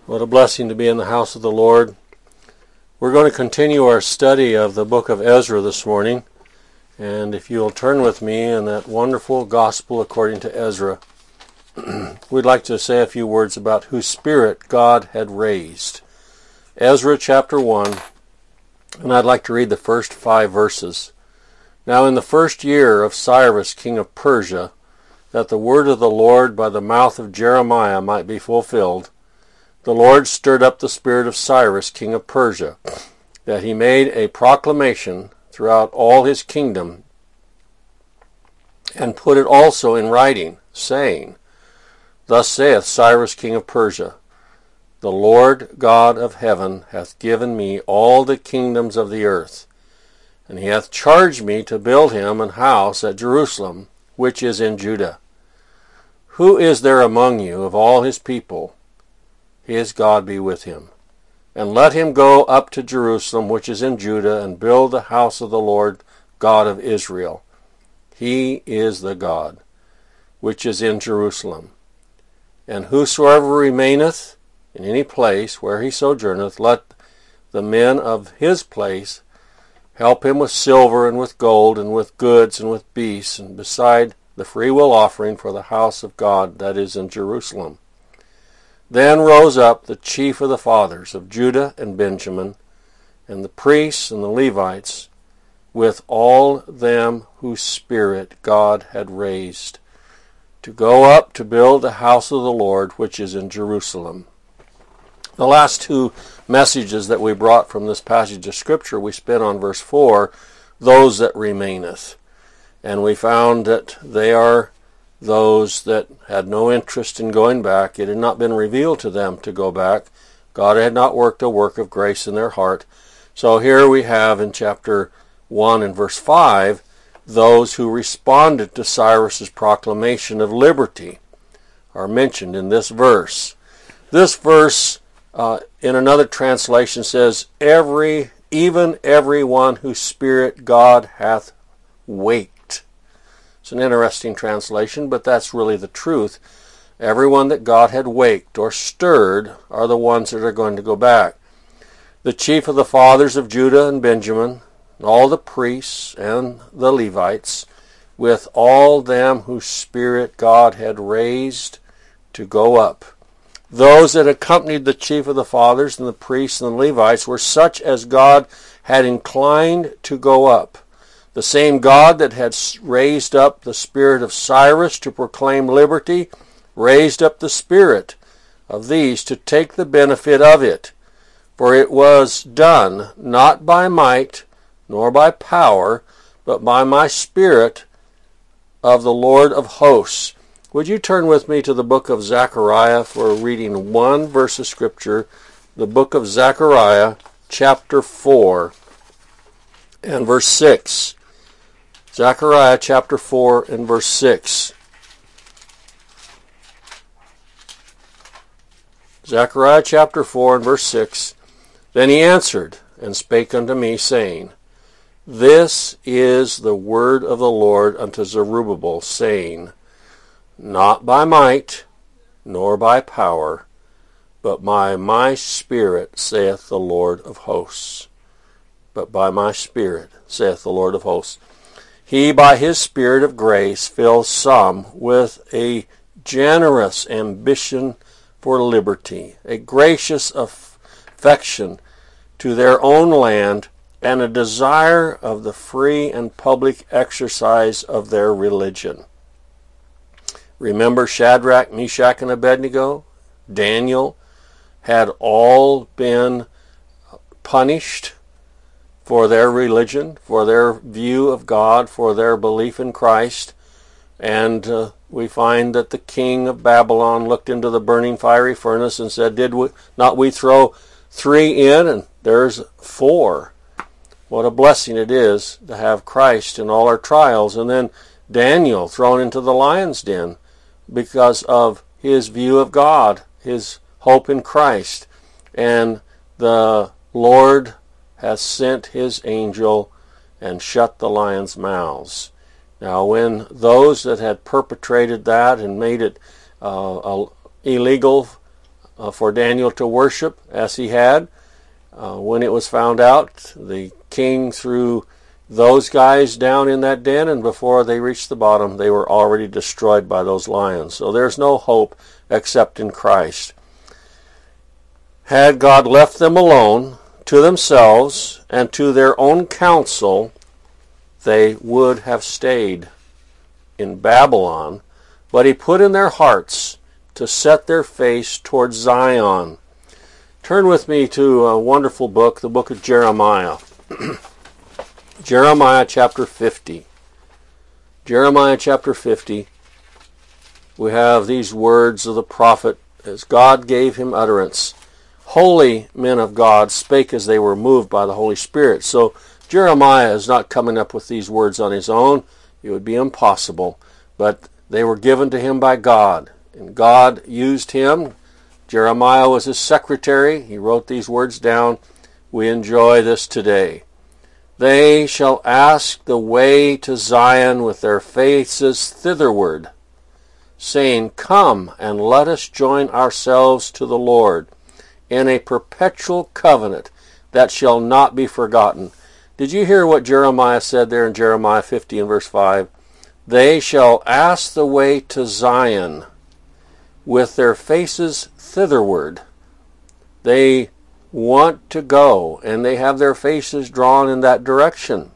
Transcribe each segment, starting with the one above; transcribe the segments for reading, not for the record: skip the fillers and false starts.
What a blessing to be in the house of the Lord. We're going to continue our study of the book of Ezra this morning. And if you'll turn with me in that wonderful gospel according to Ezra, we'd like to say a few words about whose spirit God had raised. Ezra chapter 1, and I'd like to read the first 5 verses. Now in the first year of Cyrus, king of Persia, that the word of the Lord by the mouth of Jeremiah might be fulfilled, the Lord stirred up the spirit of Cyrus, king of Persia, that he made a proclamation throughout all his kingdom, and put it also in writing, saying, Thus saith Cyrus, king of Persia, The Lord God of heaven hath given me all the kingdoms of the earth, and he hath charged me to build him an house at Jerusalem, which is in Judah. Who is there among you of all his people? His God be with him. And let him go up to Jerusalem, which is in Judah, and build the house of the Lord God of Israel. He is the God which is in Jerusalem. And whosoever remaineth in any place where he sojourneth, let the men of his place help him with silver and with gold and with goods and with beasts, and beside the freewill offering for the house of God that is in Jerusalem. Then rose up the chief of the fathers of Judah and Benjamin, and the priests and the Levites, with all them whose spirit God had raised, to go up to build the house of the Lord which is in Jerusalem. The last 2 messages that we brought from this passage of Scripture we spent on verse 4, those that remaineth. And we found that they are those that had no interest in going back. It had not been revealed to them to go back. God had not worked a work of grace in their heart. So here we have in chapter 1 and verse 5, those who responded to Cyrus's proclamation of liberty are mentioned in this verse. This verse, in another translation, says, even everyone whose spirit God hath waked. It's an interesting translation, but that's really the truth. Everyone that God had waked or stirred are the ones that are going to go back. The chief of the fathers of Judah and Benjamin, all the priests and the Levites, with all them whose spirit God had raised to go up. Those that accompanied the chief of the fathers and the priests and the Levites were such as God had inclined to go up. The same God that had raised up the spirit of Cyrus to proclaim liberty raised up the spirit of these to take the benefit of it. For it was done not by might nor by power, but by my spirit of the Lord of hosts. Would you turn with me to the book of Zechariah for reading 1 verse of Scripture, the book of Zechariah, chapter 4 and verse 6. Zechariah chapter 4 and verse 6. Zechariah chapter 4 and verse 6. Then he answered and spake unto me, saying, This is the word of the Lord unto Zerubbabel, saying, Not by might, nor by power, but by my spirit, saith the Lord of hosts. But by my spirit, saith the Lord of hosts. He by his spirit of grace fills some with a generous ambition for liberty, a gracious affection to their own land, and a desire of the free and public exercise of their religion. Remember Shadrach, Meshach, and Abednego? Daniel had all been punished for their religion, for their view of God, for their belief in Christ. And we find that the king of Babylon looked into the burning fiery furnace and said, Did we not throw 3 in, and there's 4. What a blessing it is to have Christ in all our trials. And then Daniel thrown into the lion's den because of his view of God, his hope in Christ. And the Lord hath sent his angel and shut the lions' mouths. Now when those that had perpetrated that and made it illegal for Daniel to worship as he had. When it was found out, the king threw those guys down in that den, and before they reached the bottom, they were already destroyed by those lions. So there's no hope except in Christ. Had God left them alone to themselves and to their own counsel, they would have stayed in Babylon, but he put in their hearts to set their face towards Zion. Turn with me to a wonderful book, the book of Jeremiah. Jeremiah chapter 50. Jeremiah chapter 50. We have these words of the prophet as God gave him utterance. Holy men of God spake as they were moved by the Holy Spirit. So Jeremiah is not coming up with these words on his own. It would be impossible. But they were given to him by God. And God used him. Jeremiah was his secretary. He wrote these words down. We enjoy this today. They shall ask the way to Zion with their faces thitherward, saying, Come and let us join ourselves to the Lord in a perpetual covenant that shall not be forgotten. Did you hear what Jeremiah said there in Jeremiah 50 and verse 5? They shall ask the way to Zion with their faces thitherward. They want to go, and they have their faces drawn in that direction.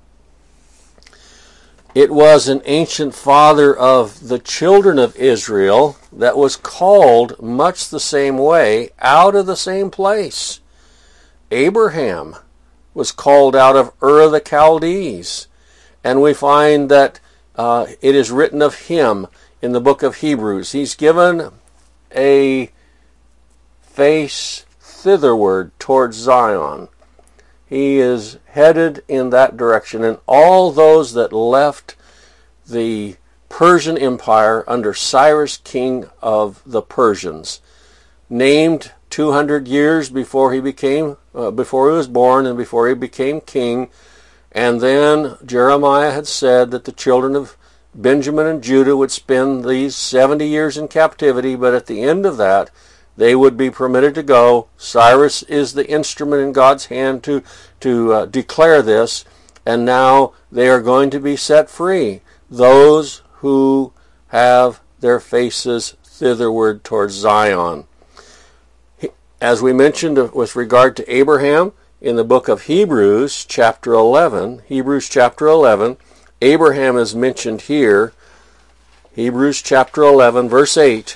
It was an ancient father of the children of Israel that was called much the same way, out of the same place. Abraham was called out of Ur of the Chaldees, and we find that it is written of him in the book of Hebrews. He's given a face thitherward towards Zion. He is headed in that direction, and all those that left the Persian Empire under Cyrus, king of the Persians, named 200 years before he was born and before he became king. And then Jeremiah had said that the children of Benjamin and Judah would spend these 70 years in captivity, but at the end of that, they would be permitted to go. Cyrus is the instrument in God's hand to declare this, and now they are going to be set free. Those who have their faces thitherward towards Zion. As we mentioned with regard to Abraham, in the book of Hebrews chapter 11, Abraham is mentioned here. Hebrews chapter 11, verse 8.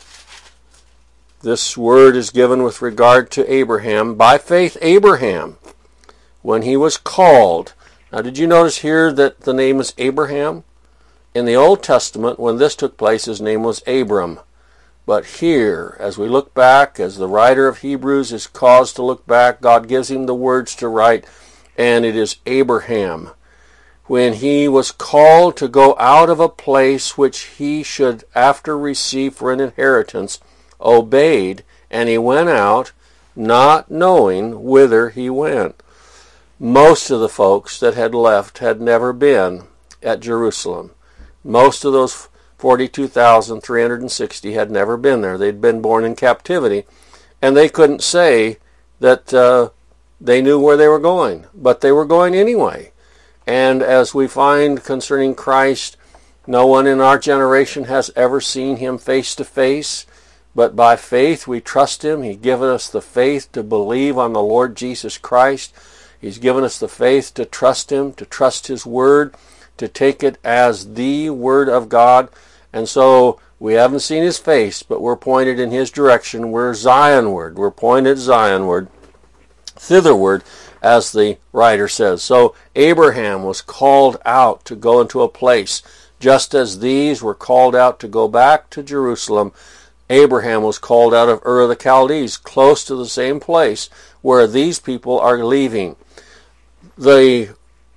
This word is given with regard to Abraham. By faith, Abraham, when he was called. Now, did you notice here that the name is Abraham? In the Old Testament, when this took place, his name was Abram. But here, as we look back, as the writer of Hebrews is caused to look back, God gives him the words to write, and it is Abraham. When he was called to go out of a place which he should after receive for an inheritance, obeyed, and he went out, not knowing whither he went. Most of the folks that had left had never been at Jerusalem. Most of those 42,360 had never been there. They'd been born in captivity, and they couldn't say that they knew where they were going, but they were going anyway. And as we find concerning Christ, no one in our generation has ever seen him face to face, but by faith we trust him. He's given us the faith to believe on the Lord Jesus Christ. He's given us the faith to trust him, to trust his word, to take it as the word of God. And so we haven't seen his face, but we're pointed in his direction. We're Zionward. We're pointed Zionward, thitherward, as the writer says. So Abraham was called out to go into a place, just as these were called out to go back to Jerusalem. Abraham was called out of Ur of the Chaldees, close to the same place where these people are leaving. The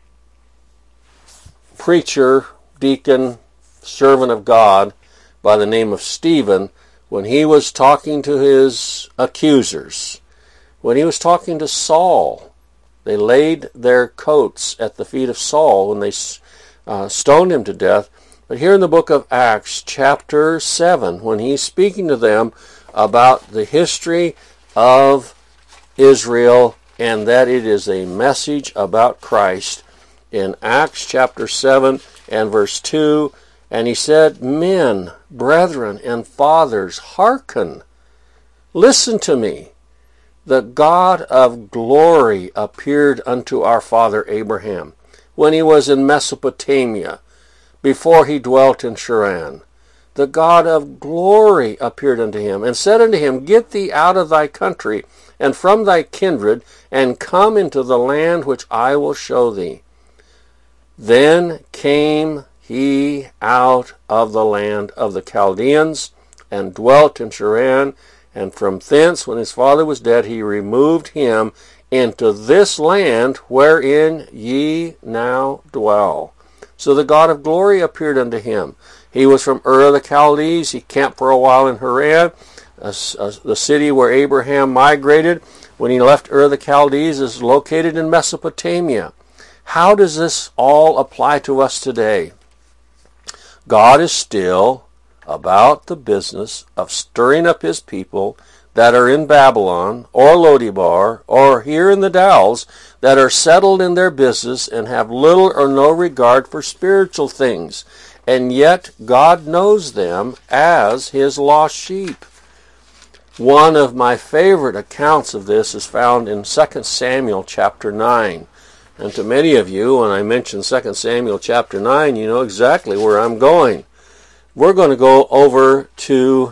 preacher, deacon, servant of God by the name of Stephen, when he was talking to his accusers, when he was talking to Saul, they laid their coats at the feet of Saul when they stoned him to death. But here in the book of Acts, chapter 7, when he's speaking to them about the history of Israel, and that it is a message about Christ in Acts chapter 7 and verse 2. And he said, "Men, brethren, and fathers, hearken, listen to me. The God of glory appeared unto our father Abraham when he was in Mesopotamia, before he dwelt in Charan. The God of glory appeared unto him, and said unto him, Get thee out of thy country, and from thy kindred, and come into the land which I will show thee. Then came he out of the land of the Chaldeans, and dwelt in Charan, and from thence, when his father was dead, he removed him into this land wherein ye now dwell. So the God of glory appeared unto him. He was from Ur of the Chaldees. He camped for a while in Haran, the city where Abraham migrated when he left Ur of the Chaldees is located in Mesopotamia. How does this all apply to us today? God is still about the business of stirring up his people that are in Babylon or Lodibar or here in the Dalles that are settled in their business and have little or no regard for spiritual things. And yet God knows them as his lost sheep. One of my favorite accounts of this is found in 2 Samuel chapter 9. And to many of you, when I mention 2 Samuel chapter 9, you know exactly where I'm going. We're going to go over to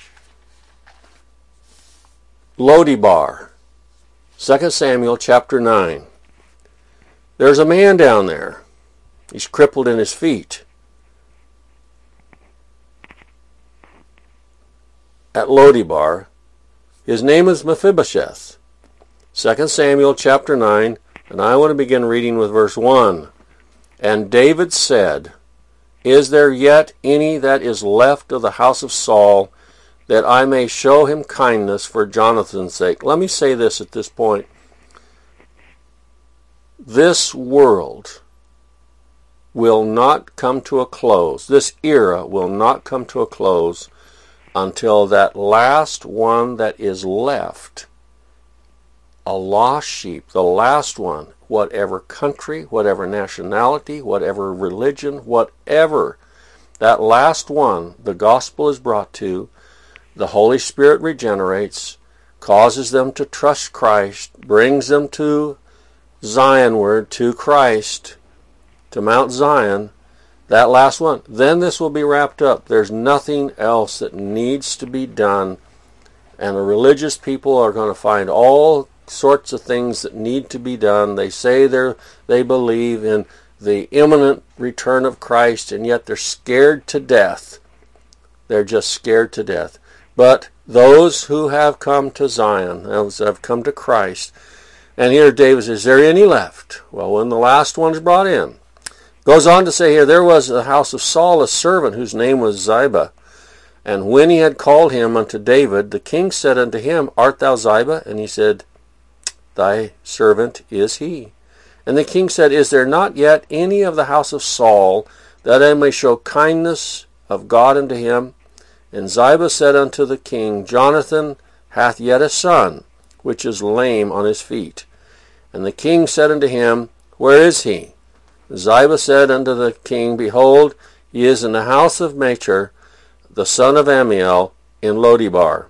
Lodibar, 2 Samuel chapter 9. There's a man down there. He's crippled in his feet. At Lodibar. His name is Mephibosheth. 2 Samuel chapter 9, and I want to begin reading with verse 1. And David said, Is there yet any that is left of the house of Saul, that I may show him kindness for Jonathan's sake? Let me say this at this point. This world will not come to a close. This era will not come to a close until that last one that is left, a lost sheep, the last one, whatever country, whatever nationality, whatever religion, whatever, that last one, the gospel is brought to, the Holy Spirit regenerates, causes them to trust Christ, brings them to Zionward, to Christ, to Mount Zion, that last one. Then this will be wrapped up. There's nothing else that needs to be done. And the religious people are going to find all sorts of things that need to be done. They say they believe in the imminent return of Christ, and yet they're scared to death. They're just scared to death. But those who have come to Zion, those that have come to Christ, and here David says, Is there any left? Well, when the last one's brought in, goes on to say here, there was in the house of Saul a servant whose name was Ziba. And when he had called him unto David, the king said unto him, Art thou Ziba? And he said, Thy servant is he. And the king said, Is there not yet any of the house of Saul, that I may show kindness of God unto him? And Ziba said unto the king, Jonathan hath yet a son, which is lame on his feet. And the king said unto him, Where is he? Ziba said unto the king, Behold, he is in the house of Machir, the son of Ammiel, in Lodibar.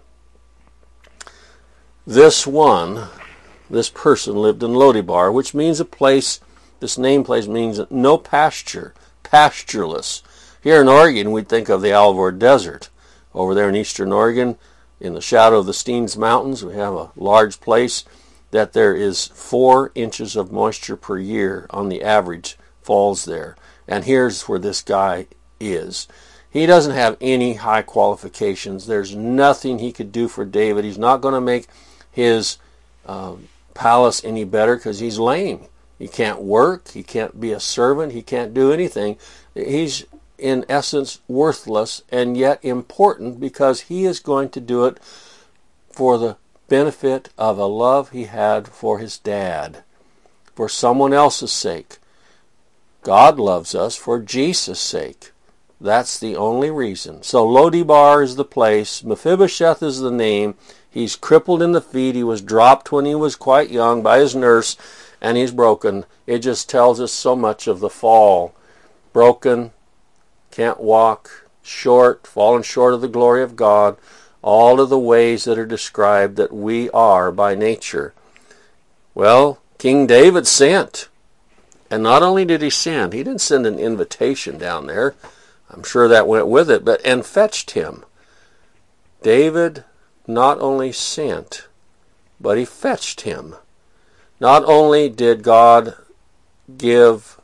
This person lived in Lodibar, which means a place, this name place means no pasture, pastureless. Here in Oregon, we'd think of the Alvord Desert. Over there in eastern Oregon, in the shadow of the Steens Mountains, we have a large place that there is 4 inches of moisture per year on the average falls there. And here's where this guy is. He doesn't have any high qualifications. There's nothing he could do for David. He's not going to make his palace any better because he's lame. He can't work. He can't be a servant. He can't do anything. He's, in essence, worthless and yet important because he is going to do it for the benefit of a love he had for his dad, for someone else's sake. God loves us for Jesus' sake. That's the only reason. So Lo-debar is the place. Mephibosheth is the name. He's crippled in the feet. He was dropped when he was quite young by his nurse, and he's broken. It just tells us so much of the fall. Broken, can't walk, short, fallen short of the glory of God. All of the ways that are described that we are by nature. Well, King David sent. And not only did he send, he didn't send an invitation down there. I'm sure that went with it, and fetched him. David not only sent, but he fetched him. Not only did God give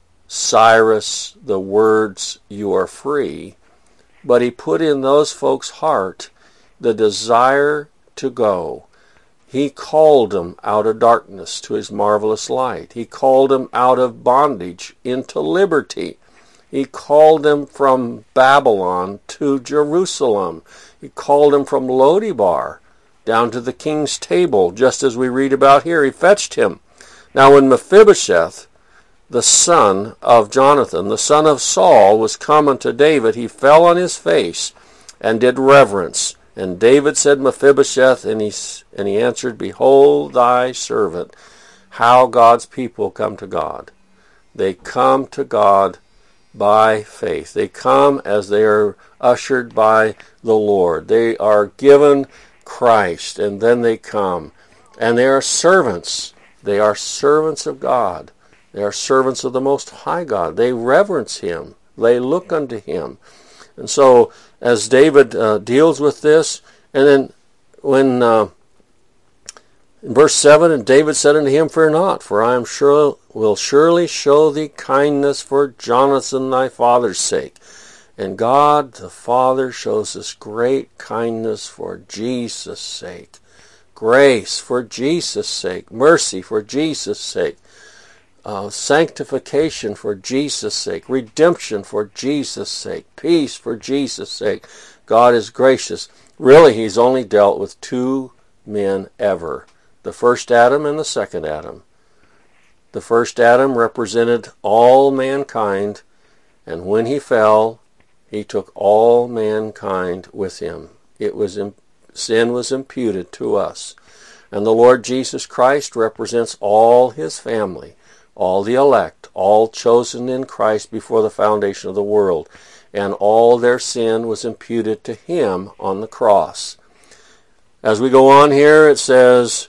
Cyrus the words, "You are free," but he put in those folks' heart the desire to go. He called them out of darkness to his marvelous light. He called them out of bondage into liberty. He called them from Babylon to Jerusalem. He called them from Lo-debar down to the king's table, just as we read about here. He fetched him. Now when Mephibosheth, the son of Jonathan, the son of Saul, was come unto David, he fell on his face and did reverence. And David said, Mephibosheth, and he answered, Behold thy servant. How God's people come to God. They come to God by faith. They come as they are ushered by the Lord. They are given Christ, and then they come. And they are servants. They are servants of God. They are servants of the Most High God. They reverence Him. They look unto Him. And so, as David deals with this, and then when in verse 7, and David said unto him, Fear not, for I am sure will surely show thee kindness for Jonathan thy father's sake. And God the Father shows us great kindness for Jesus' sake. Grace for Jesus' sake. Mercy for Jesus' sake. Sanctification for Jesus' sake. Redemption for Jesus' sake. Peace for Jesus' sake. God is gracious. Really, He's only dealt with two men ever. The first Adam and the second Adam. The first Adam represented all mankind, and when he fell, he took all mankind with him. Sin was imputed to us. And the Lord Jesus Christ represents all His family, all the elect, all chosen in Christ before the foundation of the world. And all their sin was imputed to Him on the cross. As we go on here, it says,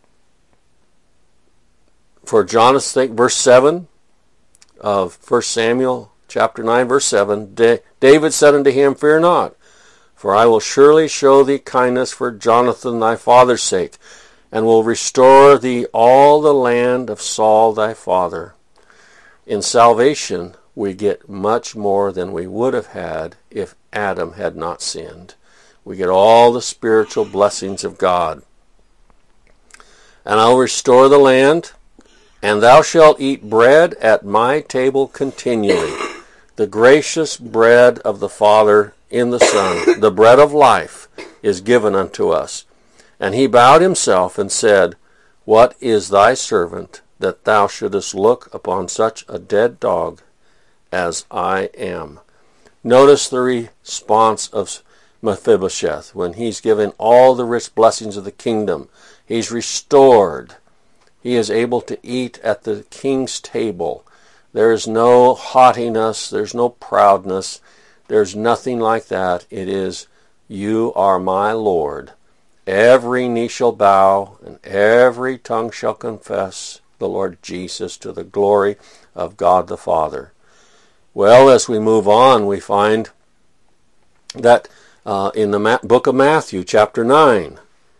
for Jonathan's sake, verse 7 of 1 Samuel chapter 9, verse 7, David said unto him, Fear not, for I will surely show thee kindness for Jonathan thy father's sake, and will restore thee all the land of Saul thy father. In salvation, we get much more than we would have had if Adam had not sinned. We get all the spiritual blessings of God. And I'll restore the land, and thou shalt eat bread at my table continually, the gracious bread of the Father in the Son, the bread of life, is given unto us. And he bowed himself and said, What is thy servant, that thou shouldest look upon such a dead dog as I am? Notice the response of Mephibosheth when he's given all the rich blessings of the kingdom. He's restored. He is able to eat at the king's table. There is no haughtiness. There's no proudness. There's nothing like that. It is, You are my Lord. Every knee shall bow, and every tongue shall confess the Lord Jesus to the glory of God the Father. Well, as we move on, we find that in the book of Matthew, chapter 9,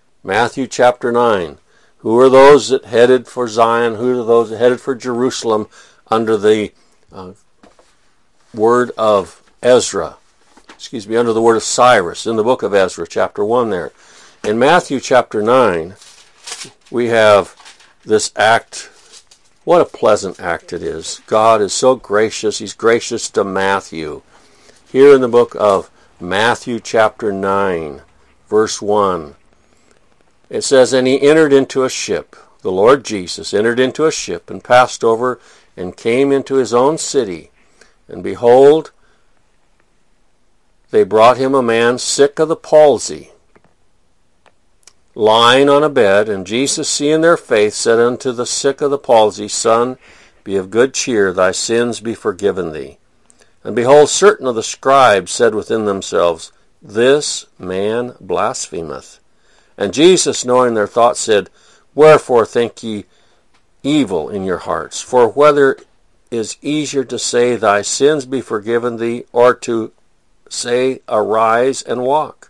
who are those that headed for Zion? Who are those that headed for Jerusalem under the word of Ezra? Under the word of Cyrus, in the book of Ezra, chapter 1 there. In Matthew chapter 9, we have this act. What a pleasant act it is. God is so gracious. He's gracious to Matthew. Here in the book of Matthew chapter 9, verse 1, it says, And he entered into a ship. The Lord Jesus entered into a ship and passed over and came into his own city. And behold, they brought him a man sick of the palsy, lying on a bed. And Jesus, seeing their faith, said unto the sick of the palsy, Son, be of good cheer, thy sins be forgiven thee. And behold, certain of the scribes said within themselves, This man blasphemeth. And Jesus, knowing their thoughts, said, Wherefore think ye evil in your hearts? For whether is easier to say, Thy sins be forgiven thee, or to say, Arise and walk?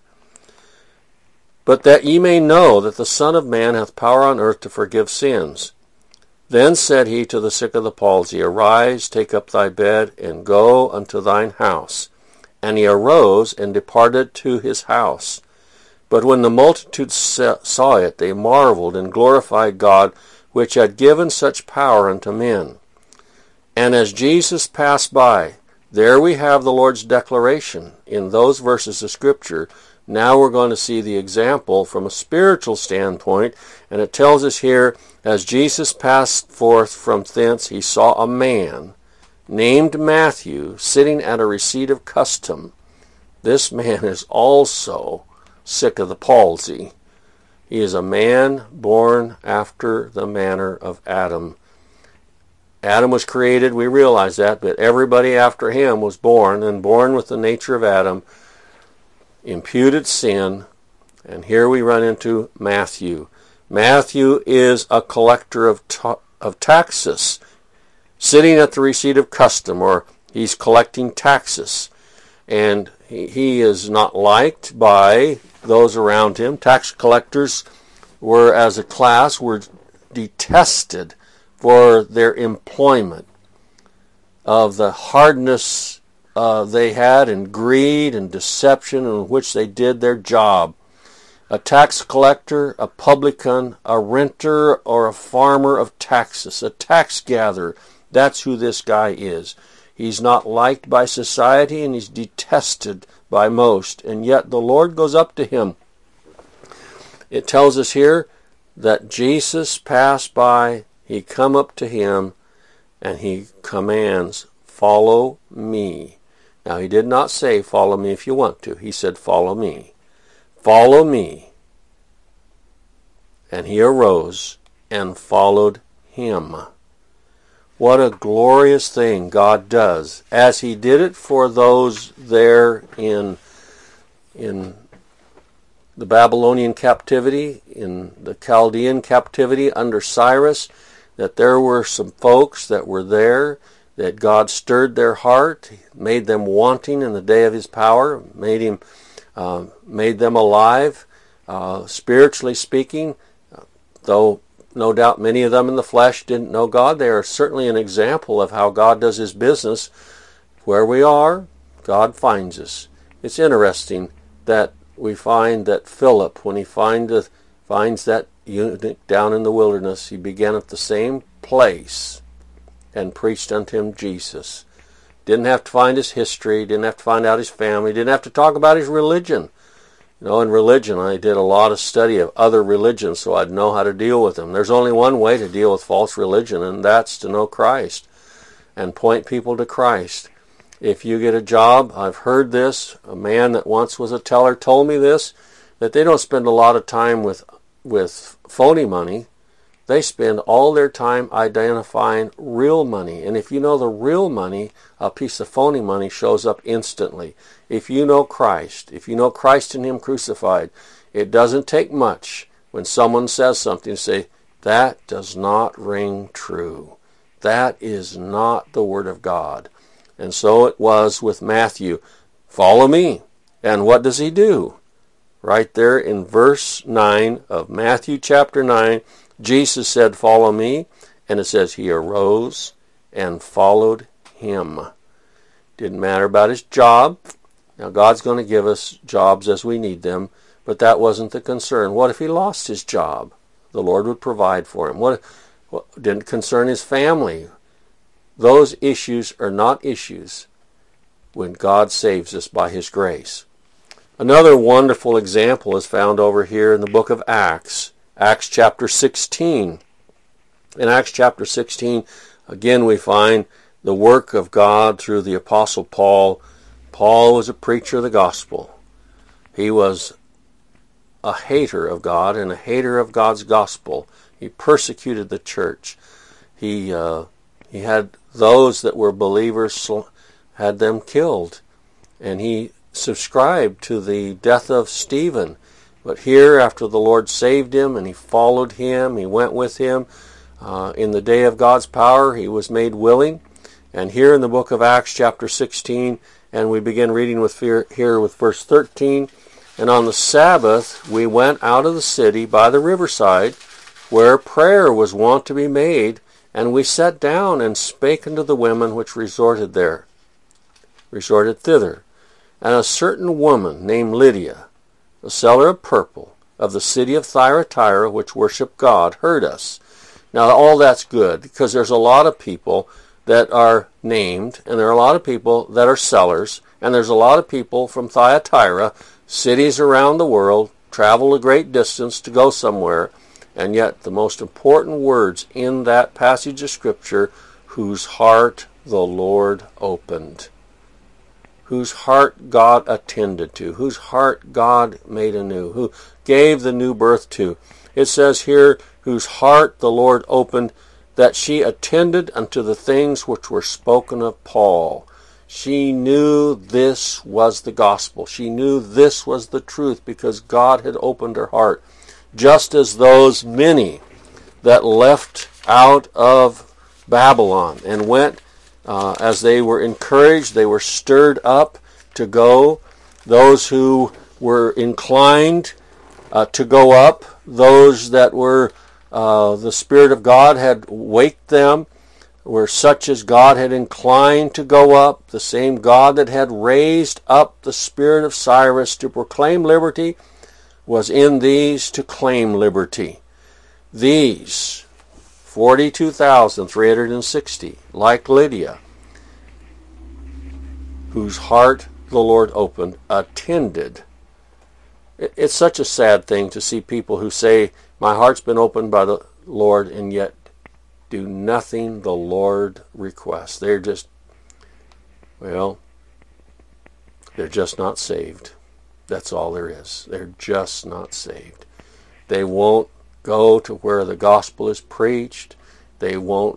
But that ye may know that the Son of Man hath power on earth to forgive sins. Then said he to the sick of the palsy, Arise, take up thy bed, and go unto thine house. And he arose and departed to his house. But when the multitude saw it, they marveled and glorified God, which had given such power unto men. And as Jesus passed by, there we have the Lord's declaration in those verses of Scripture. Now we're going to see the example from a spiritual standpoint, and it tells us here, as Jesus passed forth from thence, he saw a man named Matthew sitting at a receipt of custom. This man is also sick of the palsy. He is a man born after the manner of Adam. Adam was created, we realize that, but everybody after him was born, and born with the nature of Adam, imputed sin. And here we run into Matthew. Matthew is a collector of taxes, sitting at the receipt of custom, or he's collecting taxes. And he is not liked by those around him. Tax collectors were, as a class, were detested for their employment, of the hardness they had, and greed and deception in which they did their job. A tax collector, a publican, a renter, or a farmer of taxes, a tax gatherer, that's who this guy is. He's not liked by society, and he's detested by most, and yet the Lord goes up to him. It tells us here that Jesus passed by, he come up to him, and he commands, Follow me. Now, he did not say, Follow me if you want to. He said, Follow me. Follow me. And he arose and followed him. What a glorious thing God does, as he did it for those there in the Babylonian captivity, in the Chaldean captivity under Cyrus, that there were some folks that were there, that God stirred their heart, made them wanting in the day of his power, made them alive, spiritually speaking. Though no doubt many of them in the flesh didn't know God, they are certainly an example of how God does his business. Where we are, God finds us. It's interesting that we find that Philip, when he finds that eunuch down in the wilderness, he began at the same place and preached unto him Jesus. Didn't have to find his history, didn't have to find out his family, didn't have to talk about his religion. You know, in religion, I did a lot of study of other religions so I'd know how to deal with them. There's only one way to deal with false religion, and that's to know Christ and point people to Christ. If you get a job, I've heard this, a man that once was a teller told me this, that they don't spend a lot of time with phony money. They spend all their time identifying real money. And if you know the real money, a piece of phony money shows up instantly. If you know Christ, if you know Christ and him crucified, it doesn't take much when someone says something to say, that does not ring true. That is not the Word of God. And so it was with Matthew. Follow me. And what does he do? Right there in verse 9 of Matthew chapter 9, Jesus said, Follow me. And it says he arose and followed him. Didn't matter about his job. Now God's going to give us jobs as we need them, but that wasn't the concern. What if he lost his job? The Lord would provide for him. What didn't concern his family? Those issues are not issues when God saves us by his grace. Another wonderful example is found over here in the book of Acts, Acts chapter 16. In Acts chapter 16, again we find the work of God through the Apostle Paul Paul was a preacher of the gospel. He was a hater of God and a hater of God's gospel. He persecuted the church. He had those that were believers, had them killed. And he subscribed to the death of Stephen. But here, after the Lord saved him and he followed him, he went with him, in the day of God's power, he was made willing. And here in the book of Acts chapter 16, and we begin reading here with verse 13, and on the Sabbath we went out of the city by the riverside, where prayer was wont to be made, and we sat down and spake unto the women which resorted thither. And a certain woman named Lydia, a seller of purple, of the city of Thyatira, which worshiped God, heard us. Now all that's good, because there's a lot of people that are named, and there are a lot of people that are sellers, and there's a lot of people from Thyatira, cities around the world, travel a great distance to go somewhere, and yet the most important words in that passage of Scripture, whose heart the Lord opened, whose heart God attended to, whose heart God made anew, who gave the new birth to. It says here, whose heart the Lord opened, that she attended unto the things which were spoken of Paul. She knew this was the gospel. She knew this was the truth because God had opened her heart. Just as those many that left out of Babylon and went, as they were encouraged, they were stirred up to go. Those who were inclined to go up, those that were the Spirit of God had waked them, were such as God had inclined to go up, the same God that had raised up the spirit of Cyrus to proclaim liberty was in these to claim liberty. These 42,360, like Lydia, whose heart the Lord opened, attended. It's such a sad thing to see people who say, my heart's been opened by the Lord, and yet do nothing the Lord requests. They're just not saved. That's all there is. They're just not saved. They won't go to where the gospel is preached. They won't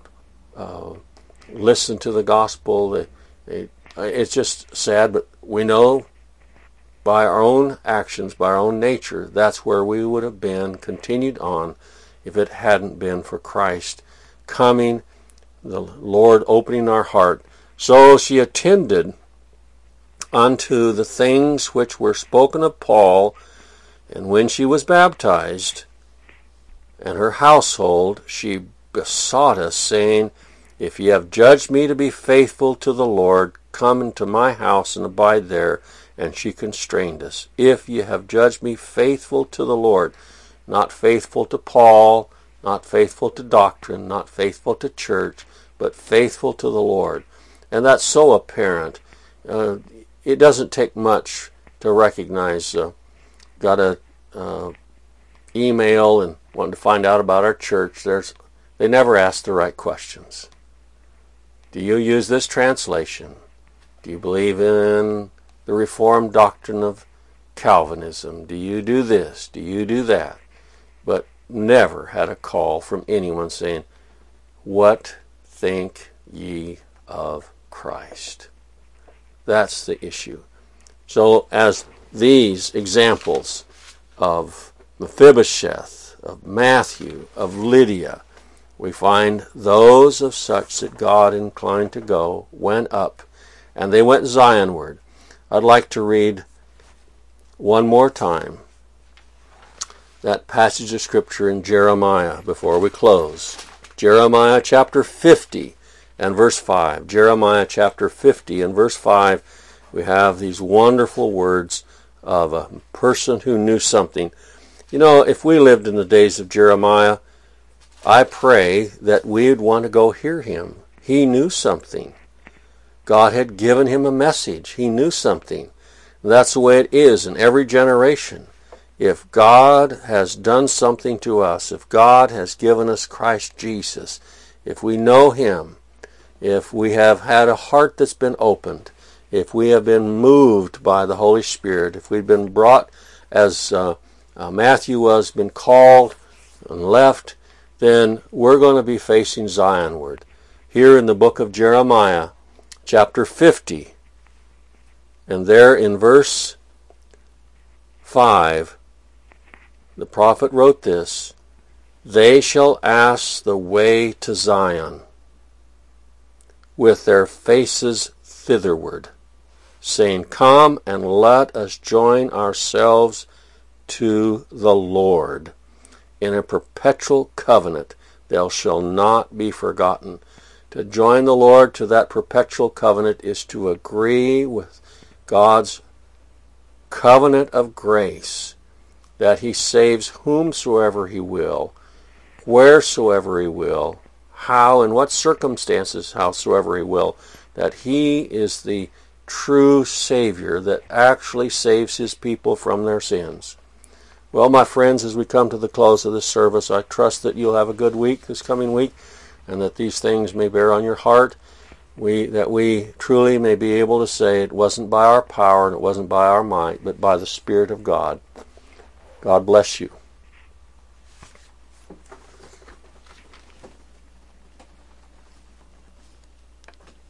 listen to the gospel. It's just sad, but we know by our own actions, by our own nature, that's where we would have been, continued on, if it hadn't been for Christ coming, the Lord opening our heart. So she attended unto the things which were spoken of Paul, and when she was baptized, and her household, she besought us, saying, if ye have judged me to be faithful to the Lord, come into my house and abide there. And she constrained us. If ye have judged me faithful to the Lord, not faithful to Paul, not faithful to doctrine, not faithful to church, but faithful to the Lord. And that's so apparent. It doesn't take much to recognize. Got a email and wanted to find out about our church. They never ask the right questions. Do you use this translation? Do you believe in the Reformed doctrine of Calvinism? Do you do this? Do you do that? But never had a call from anyone saying, what think ye of Christ? That's the issue. So as these examples of Mephibosheth, of Matthew, of Lydia, we find those of such that God inclined to go, went up, and they went Zionward. I'd like to read one more time that passage of Scripture in Jeremiah before we close. Jeremiah chapter 50 and verse 5. Jeremiah chapter 50 and verse 5, we have these wonderful words of a person who knew something. You know, if we lived in the days of Jeremiah, I pray that we would want to go hear him. He knew something. God had given him a message. He knew something. And that's the way it is in every generation. If God has done something to us, if God has given us Christ Jesus, if we know him, if we have had a heart that's been opened, if we have been moved by the Holy Spirit, if we've been brought as Matthew was, been called and left, then we're going to be facing Zionward. Here in the book of Jeremiah, chapter 50, and there in verse 5, the prophet wrote this, "They shall ask the way to Zion with their faces thitherward, saying, Come and let us join ourselves to the Lord. In a perpetual covenant they shall not be forgotten." To join the Lord to that perpetual covenant is to agree with God's covenant of grace, that He saves whomsoever He will, wheresoever He will, how, in what circumstances, howsoever He will, that He is the true Savior that actually saves His people from their sins. Well, my friends, as we come to the close of this service, I trust that you'll have a good week this coming week, and that these things may bear on your heart, that we truly may be able to say it wasn't by our power and it wasn't by our might, but by the Spirit of God. God bless you.